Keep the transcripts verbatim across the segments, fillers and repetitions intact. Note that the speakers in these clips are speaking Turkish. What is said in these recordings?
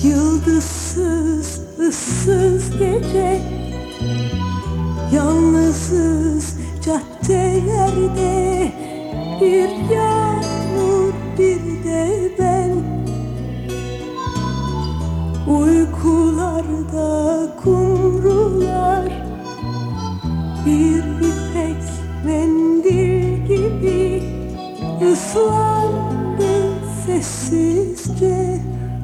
Yıldızsız, ıssız gece, yalnızız caddelerde, bir yağmur bir de ben. Uykularda kumrular bir ipek mendil gibi ıslandı sessizce.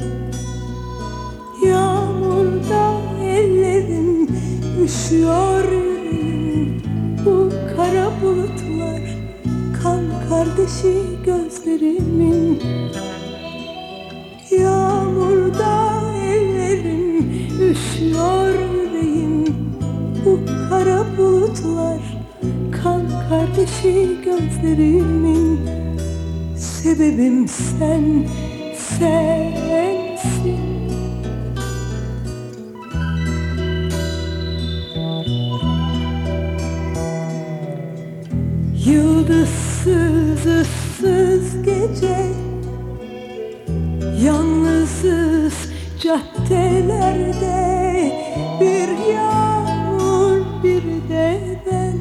Yağmurda ellerim üşüyor, yüreğim. Bu kara bulutlar kan kardeşi gözlerimin. Yağmurda ellerim üşüyor, yüreğim. Bu kara bulutlar kan kardeşi gözlerimin. Sebebim sen, sensin. Yıldızsız, ıssız gece, yalnızız caddelerde, bir yağmur bir de ben.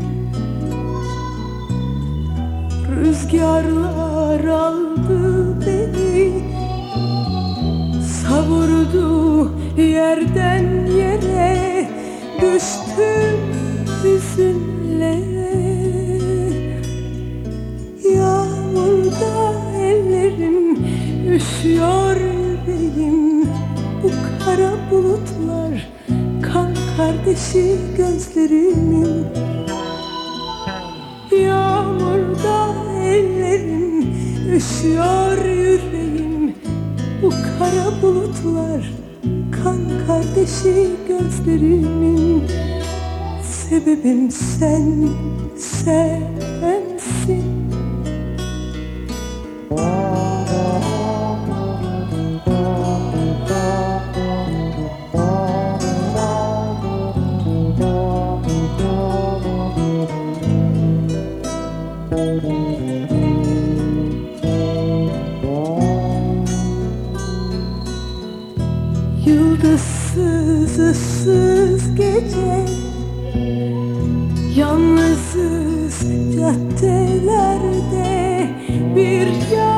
Rüzgarlar aldı beni, savurdu yerden yere, düştüm hüzünlere. Yağmurda ellerim üşüyor, yüreğim. Bu kara bulutlar kan kardeşi gözlerimin. Yağmurda ellerim üşüyor, yüreğim. Bu kara bulutlar kan kardeşi gözlerimin. Sebebim sen, sensin. Yıldızsız, ıssız gece, yalnızız caddelerde, bir